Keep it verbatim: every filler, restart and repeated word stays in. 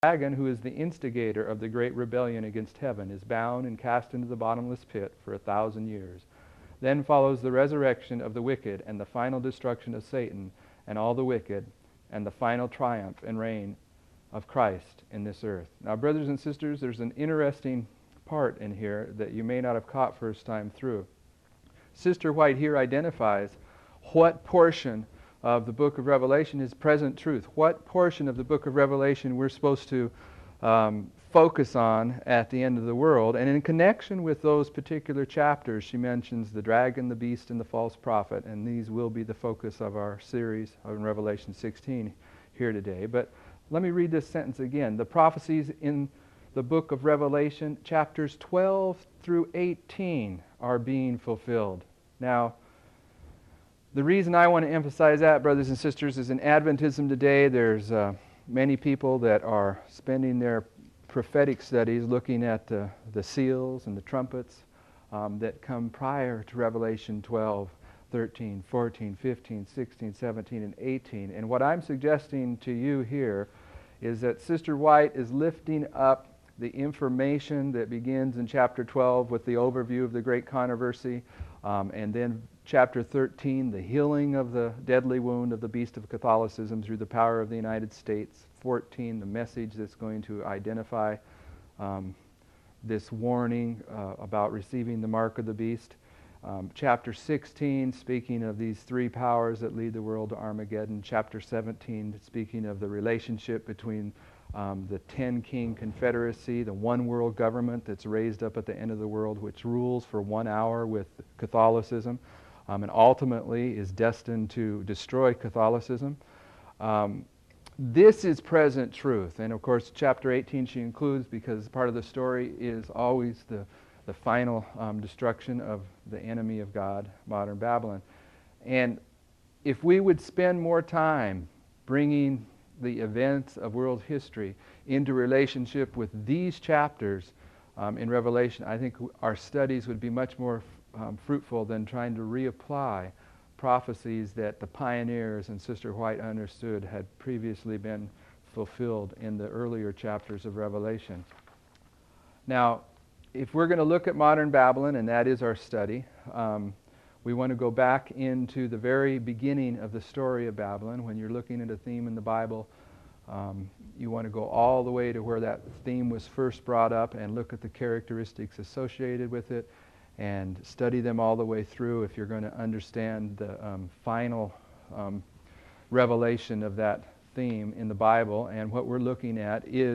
dragon, who is the instigator of the great rebellion against heaven, is bound and cast into the bottomless pit for a thousand years. Then follows the resurrection of the wicked and the final destruction of Satan and all the wicked, and the final triumph and reign of Christ in this earth. Now, brothers and sisters, there's an interesting part in here that you may not have caught first time through. Sister White here identifies what portion of the book of Revelation is present truth, what portion of the book of Revelation we're supposed to um, focus on at the end of the world. And in connection with those particular chapters, she mentions the dragon, the beast, and the false prophet, and these will be the focus of our series on Revelation sixteen here today. But let me read this sentence again. The prophecies in the book of Revelation, chapters twelve through eighteen, are being fulfilled. Now, the reason I want to emphasize that, brothers and sisters, is in Adventism today, there's uh, many people that are spending their prophetic studies looking at the, the seals and the trumpets um, that come prior to Revelation twelve, thirteen, fourteen, fifteen, sixteen, seventeen, and eighteen. And what I'm suggesting to you here is that Sister White is lifting up the information that begins in chapter twelve with the overview of the great controversy, um, and then chapter thirteen, the healing of the deadly wound of the beast of Catholicism through the power of the United States. fourteen, the message that's going to identify um, this warning uh, about receiving the mark of the beast. Um, chapter sixteen, speaking of these three powers that lead the world to Armageddon. Chapter seventeen, speaking of the relationship between um, the ten-king confederacy, the one world government that's raised up at the end of the world, which rules for one hour with Catholicism, um, and ultimately is destined to destroy Catholicism. Um, this is present truth. And of course, chapter eighteen she includes because part of the story is always the the final um, destruction of the enemy of God, modern Babylon. And if we would spend more time bringing the events of world history into relationship with these chapters um, in Revelation, I think our studies would be much more um, fruitful than trying to reapply prophecies that the pioneers and Sister White understood had previously been fulfilled in the earlier chapters of Revelation. Now, if we're going to look at modern Babylon, and that is our study, um, we want to go back into the very beginning of the story of Babylon. When you're looking at a theme in the Bible, um, you want to go all the way to where that theme was first brought up and look at the characteristics associated with it and study them all the way through if you're going to understand the um, final um, revelation of that theme in the Bible. And what we're looking at is